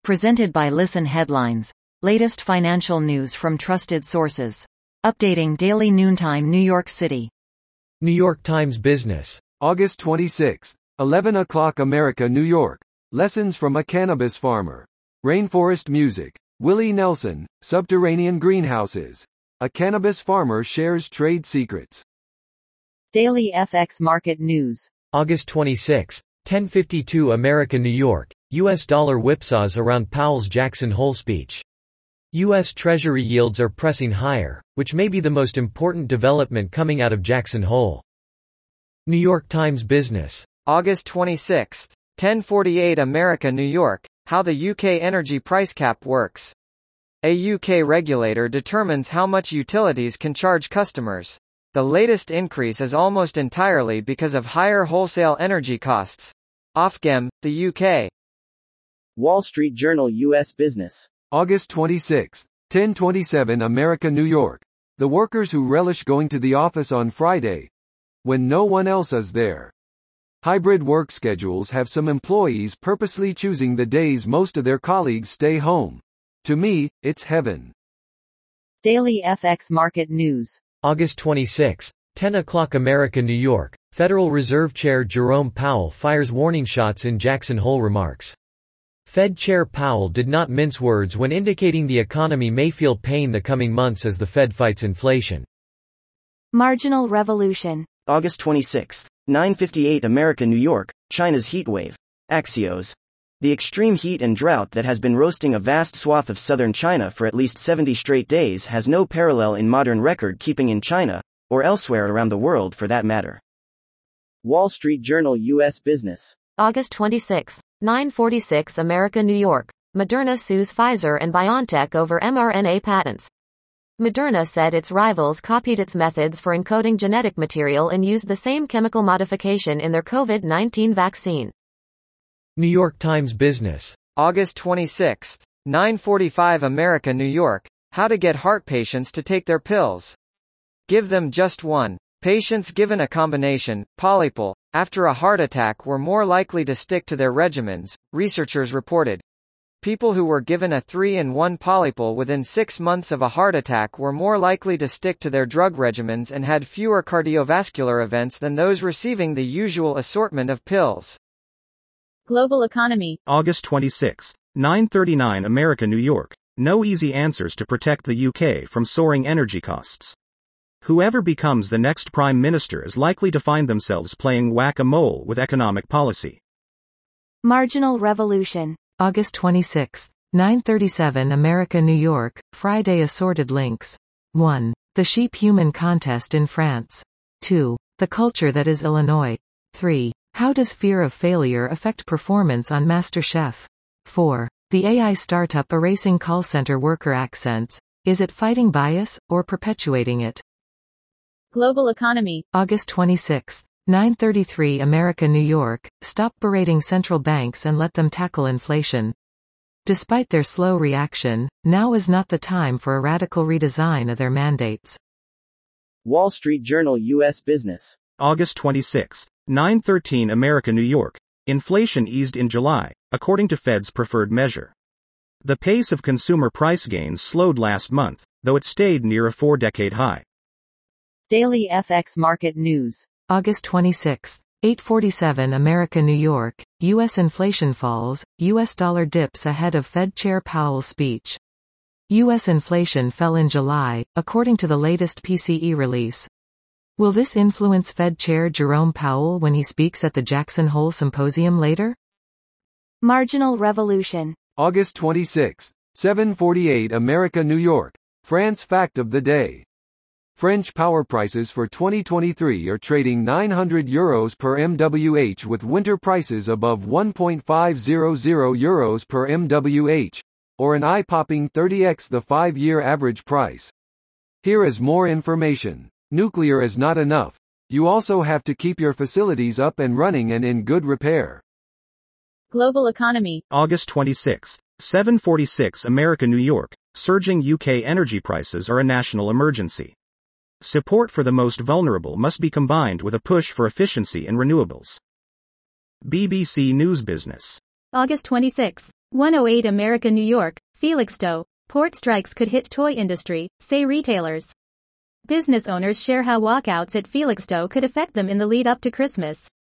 Presented by Listen Headlines. Latest financial news from trusted sources. Updating daily noontime New York City. New York Times Business. August 26, 11 o'clock America, New York. Lessons from a cannabis farmer. Rainforest music. Willie Nelson, subterranean greenhouses. A cannabis farmer shares trade secrets. Daily FX market news. August 26, 10:52 America, New York. U.S. dollar whipsaws around Powell's Jackson Hole speech. U.S. Treasury yields are pressing higher, which may be the most important development coming out of Jackson Hole. New York Times Business. August 26, 10:48 America, New York. How the UK energy price cap works. A UK regulator determines how much utilities can charge customers. The latest increase is almost entirely because of higher wholesale energy costs. Ofgem, the UK. Wall Street Journal U.S. Business. August 26, 10:27 America, New York. The workers who relish going to the office on Friday, when no one else is there. Hybrid work schedules have some employees purposely choosing the days most of their colleagues stay home. To me, it's heaven. Daily FX market news. August 26, 10 o'clock America, New York. Federal Reserve Chair Jerome Powell fires warning shots in Jackson Hole remarks. Fed Chair Powell did not mince words when indicating the economy may feel pain the coming months as the Fed fights inflation. Marginal revolution. August 26, 9:58 America, New York. China's heat wave. Axios. The extreme heat and drought that has been roasting a vast swath of southern China for at least 70 straight days has no parallel in modern record-keeping in China, or elsewhere around the world for that matter. Wall Street Journal U.S. Business. August 26, 9:46 America, New York. Moderna sues Pfizer and BioNTech over mRNA patents. Moderna said its rivals copied its methods for encoding genetic material and used the same chemical modification in their COVID-19 vaccine. New York Times Business. August 26, 9:45 America, New York. How to get heart patients to take their pills. Give them just one. Patients given a combination, Polypil, after a heart attack were more likely to stick to their regimens, researchers reported. People who were given a 3-in-1 Polypil within 6 months of a heart attack were more likely to stick to their drug regimens and had fewer cardiovascular events than those receiving the usual assortment of pills. Global economy. August 26, 9:39 America, New York. No easy answers to protect the UK from soaring energy costs. Whoever becomes the next Prime Minister is likely to find themselves playing whack-a-mole with economic policy. Marginal revolution. August 26, 9:37 America, New York. Friday assorted links. 1. The sheep-human contest in France. 2. The culture that is Illinois. 3. How does fear of failure affect performance on MasterChef? 4. The AI startup erasing call center worker accents. Is it fighting bias, or perpetuating it? Global economy. August 26, 9:33 America, New York. Stop berating central banks and let them tackle inflation. Despite their slow reaction, now is not the time for a radical redesign of their mandates. Wall Street Journal U.S. Business. August 26, 9:13 America, New York. Inflation eased in July, according to Fed's preferred measure. The pace of consumer price gains slowed last month, though it stayed near a 4-decade high. Daily FX market news. August 26, 8:47 America, New York. U.S. inflation falls, U.S. dollar dips ahead of Fed Chair Powell's speech. U.S. inflation fell in July, according to the latest PCE release. Will this influence Fed Chair Jerome Powell when he speaks at the Jackson Hole Symposium later? Marginal revolution. August 26, 7:48 America, New York. France fact of the day. French power prices for 2023 are trading €900 per MWh with winter prices above €1.500 per MWh, or an eye-popping 30x the 5-year average price. Here is more information. Nuclear is not enough. You also have to keep your facilities up and running and in good repair. Global economy. August 26, 7:46 America, New York. Surging UK energy prices are a national emergency. Support for the most vulnerable must be combined with a push for efficiency and renewables. BBC News Business. August 26, 108 America New York, Felixstowe. Port strikes could hit toy industry, say retailers. Business owners share how walkouts at Felixstowe could affect them in the lead up to Christmas.